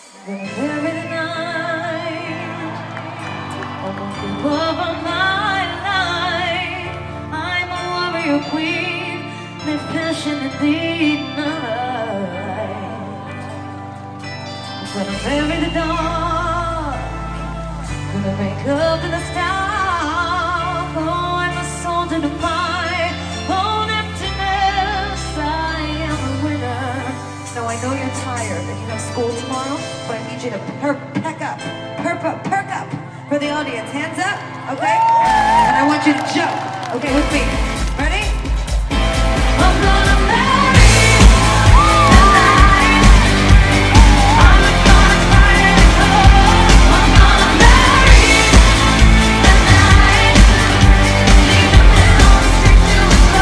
Every night, almost the love of my life. I'm a warrior queen, live passionately night. Gonna bury the dark, gonna wake up to the stars. Oh, I'm a soldier to my own emptiness. I am a winner. So I know you're tired and you have school tomorrow, but I need you to perk up for the audience. Hands up, okay? And I want you to jump, okay, with me. Ready? I'm gonna marry tonight. I'm gonna fight it hard. I'm gonna marry tonight. Leave the men on the street to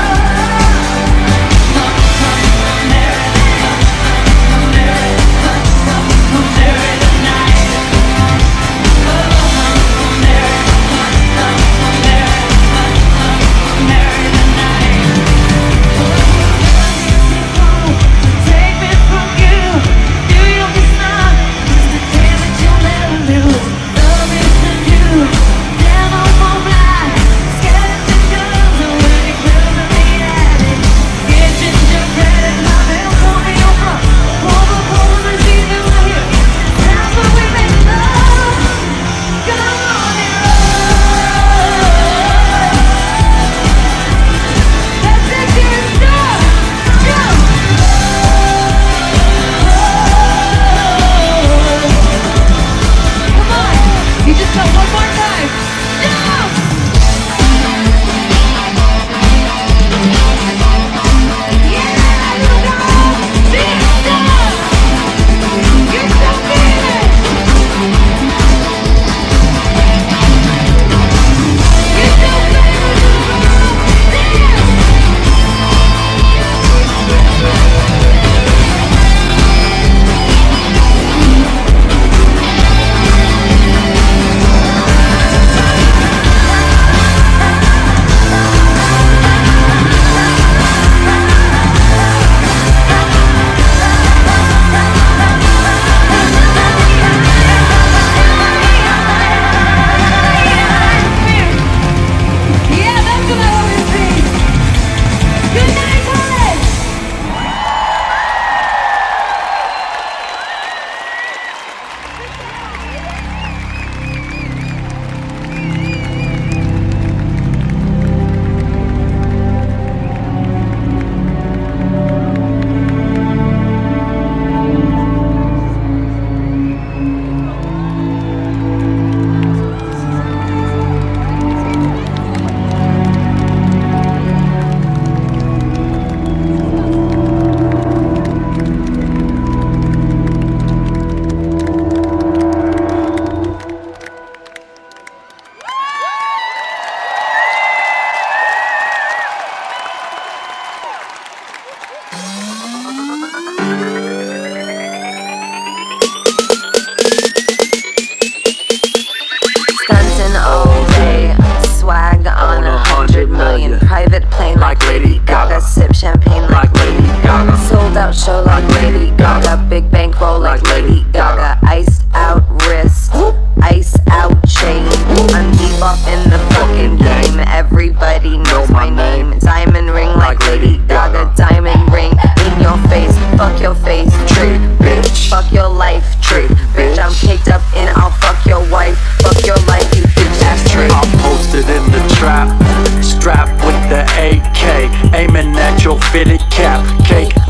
Stuntin' all day, swag on 100 million. Private plane like Lady Gaga, sip champagne like Lady Gaga. Sold out show like Lady Gaga, big bankroll like Lady Gaga. Iced out wrist, ice out chain. I'm deep off in the fucking game. Everybody knows my name. Diamond ring like Lady Gaga, diamond ring in your face. Fuck your face, trick, bitch. Fuck your life, trick, bitch. I'm caked up and I'll fuck your wife. Fuck your life, you bitch ass trick. I'm posted in the trap, strapped with the AK, aiming at your fitted cap. Cake